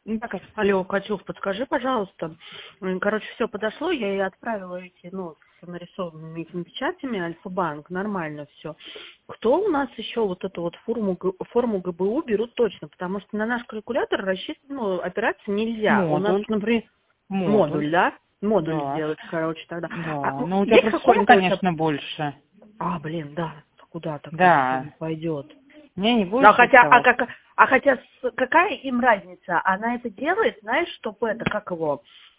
Ну, так, Алло, Катюх, подскажи, пожалуйста. Короче, все подошло, я ей отправила эти, с нарисованными этими печатями, Альфа-банк, нормально все. Кто у нас еще вот эту вот форму ГБУ берут точно? Потому что на наш калькулятор рассчитать, опираться нельзя. У нас, модуль, например, модуль, модуль, да? Модуль да, сделать, короче, тогда. да. Но у тебя Есть просто сумма, какой-то у тебя... конечно, больше. Блин, да, куда такая Да. сумма пойдет? Мне не Ну, будешь рисовать? хотя какая им разница? Она это делает, знаешь, чтобы это, как его,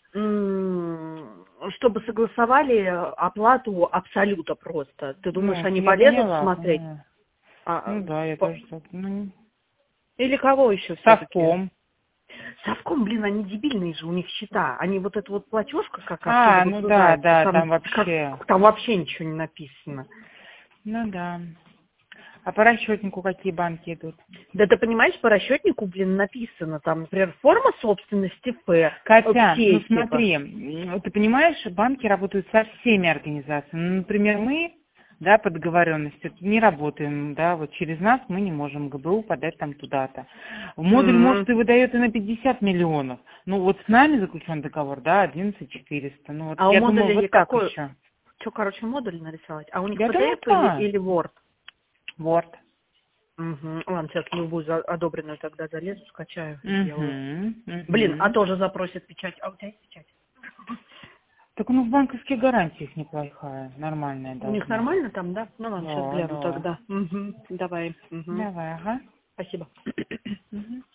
чтобы согласовали оплату абсолюта просто. Ты думаешь, Ну, они я полезут поняла, смотреть? поняла. А, Ну да, я по- тоже так. Ну, Или кого еще все-таки? совком. Совком, блин, они дебильные же, у них счета. Они вот эту вот платежка, как оттуда Ну да, выгружается, да, там, там вообще. там вообще ничего не написано. Ну да. А по расчетнику какие банки идут? Да ты понимаешь, по расчетнику, блин, написано, там, например, форма собственности П, Катя, все, ну типа. смотри, ты понимаешь, банки работают со всеми организациями. Ну, например, мы, да, по договоренности не работаем, да, вот через нас мы не можем ГБУ подать там туда-то. Модуль, может, и выдает и на 50 миллионов. Ну, вот с нами заключен договор, да, 11 400. Ну, вот А у я думаю, модулей вот так какой? еще. Что, короче, модуль нарисовать? А у них Я думаю, PDF да. или Word? Вот. Угу. Ладно, сейчас любую одобренную тогда залезу, скачаю, сделаю. Угу, Блин, а угу. тоже запросит печать. А у тебя есть печать? Так у нас банковские гарантии их неплохая, нормальная У них должна быть. нормально там, да? Ну ладно, сейчас Да, гляну да. тогда. Угу. Давай. Угу. Давай, ага. Спасибо. Мгм.